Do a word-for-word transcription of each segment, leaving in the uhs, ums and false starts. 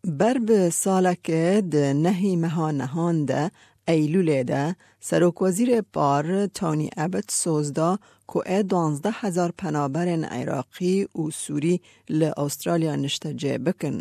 بر به سالک ده نهی مها نهان ده ایلول ده سروک وزیر بار تونی ابت سوزدا که دوانزده هزار پنابرن عراقی و سوری لأسترالیا نشتجه بکن.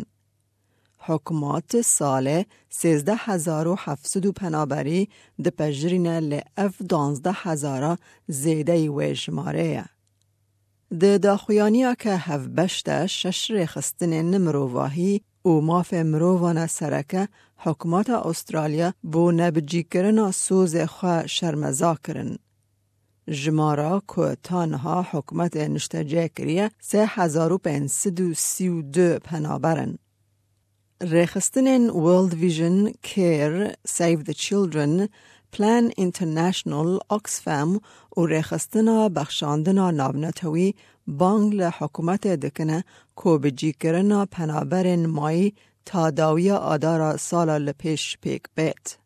حکومت ساله سیزده هزار و هفتصد و پنابری ده پجرین لأف دوانزده هزارا زیده ویجماره. ده داخویانیا که هف بشته شش ریخستن نمروواهی و ماف مرووانا سرکه حکومت استرالیا بو نبجی کرنا سوز خواه شرمزا کرن. جمارا که تانها حکومت نشتجه کریه سه هزار و پینصد و سی و دو پنابرن. ریخستن World Vision, Care, Save the Children, Plan International, Oxfam و ریخستنا بخشاندنا نابناتوی بانگ لحکومت دکنه که بجی کرنا پنابرن مایی تا داوی آدارا سالا لپیش پیک بیت.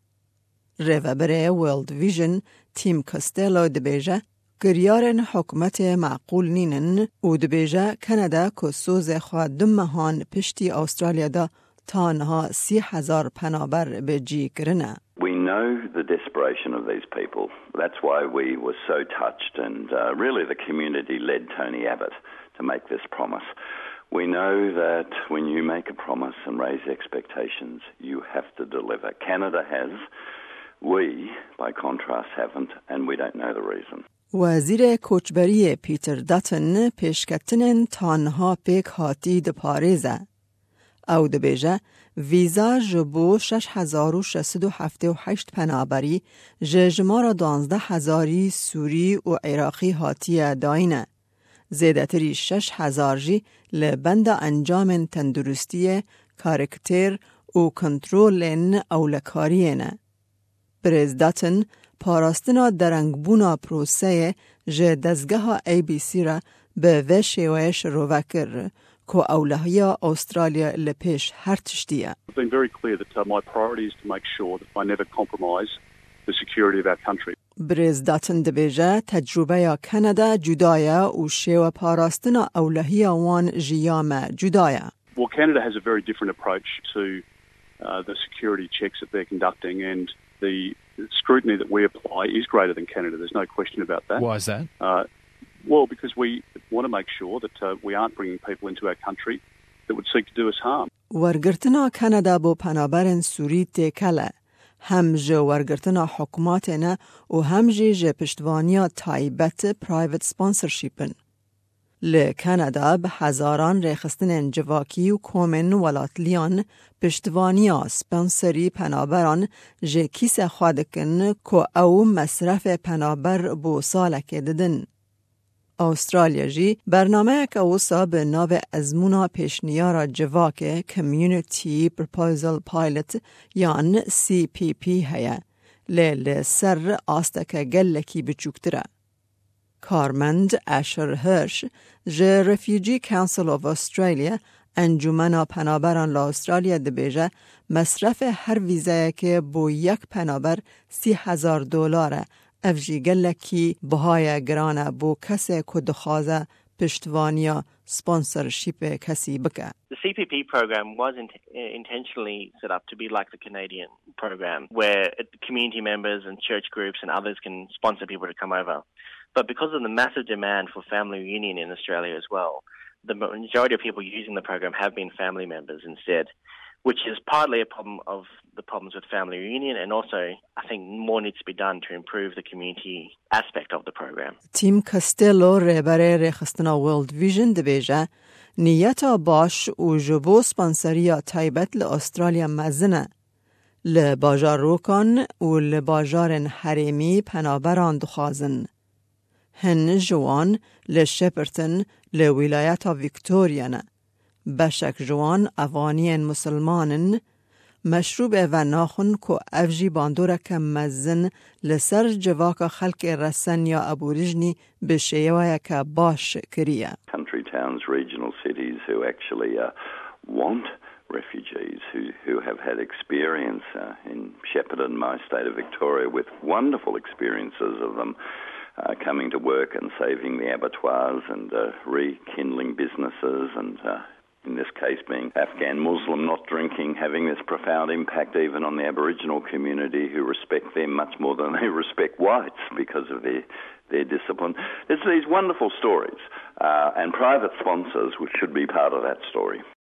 ریوبره World Vision تیم کستلو دبیجه گریارن حکومت معقول نینن و دبیجه کنده که سوز خواه دمهان پشتی استرالیا دا تانها سی هزار پنابر بجی کرنه. We know the desperation of these people. That's why we were so touched and uh, really the community led Tony Abbott to make this promise. We know that when you make a promise and raise expectations, you have to deliver. Canada has. We, by contrast, haven't, and we don't know the reason. وزیر کوچبری پیتر داتن پیشکتنن تانها پیک هاتی د پاریزه. او د بیجه ویزا جبو شش هزار و شصد و هفته و هشت پنابری ججمارا دوانزده هزاری سوری و عراقی هاتی داینه. زیدتری شش هزار جی لبند انجام تندرستی کارکتر و کنترولن اولکارینه. پرزداتن پاراستنا درنگبونا پروسه جه دزگاه ای بی سی را به وشیوش رو وکر که اولهیا استرالیا لپیش هر تشتیه. I've been very clear that uh, my priority is to make sure that I never compromise the security of our country. برزداتن دبیجه تجربه یا کانادا جدایه و شیوه پاراستنا اولهیا وان جیام جدایه. Well, Canada has a very different approach to uh, the security checks that they're conducting, and the scrutiny that we apply is greater than Canada. There's no question about that. Why is that? Uh, well, because we want to make sure that uh, we aren't bringing people into our country that would seek to do us harm. ورگرتنا کانادا بو پنابرن سوری تکله. هم جه ورگرتنا حکومات نه و هم جه جه پشتوانیا تایبت پرایوت سپانسرشیپن. ل کانادا به هزاران ریخستن جواکی و کومن ولاتلیان پشتوانیا سپانسری پنابران جه کیس خوادکن که او مصرف پنابر بو سالک ددن. استرالیا جی برنامه که اوسا به ناو ازمونا پیشنیارا جواک کمیونیتی پروپوزل پایلت یان سی پی پی هیا لیل سر آستک گلکی بچوکتره. کارمند اشر هرش جه رفیوجی کانسل آف استرالیا انجمنا پنابران لا استرالیا دبیجه مصرف هر ویزه که بو یک پنابر سی هزار دلاره افجی گلکی بهای گرانه بو کسی که دخوازه پشتوانیا سپانسرشیپ کسی بکه. The C P P program was int- intentionally set up to be like the Canadian program, where community members and church groups and others can sponsor people to come over. But because of the massive demand for family reunion in Australia as well, the majority of people using the program have been family members instead, which is partly a problem of the problems with family reunion, and also I think more needs to be done to improve the community aspect of the program. تیم کستلو رهبر رخصتنا World Vision دبیجه نیتا باش و جبو سپانسریا تایبت لأسترالیا مزنه. لباجار روکان و لباجار حریمی پنابران دخوازن. هن جوان لشپرتن لولایت ویکتوریانه. بشک جوان اوانین مسلمانن مشروب و ناخن که افجی باندورک مزن لسر جواک خلق رسن یا ابوریجنی به شیوه که باش کریه. Country towns, regional cities who actually uh, want refugees who, who have had experience uh, in Shepparton, my state of Victoria, with wonderful experiences of them uh, coming to work and saving the abattoirs and uh, rekindling businesses and uh, in this case being Afghan Muslim, not drinking, having this profound impact even on the Aboriginal community, who respect them much more than they respect whites because of their their discipline. It's these wonderful stories, uh, and private sponsors which should be part of that story.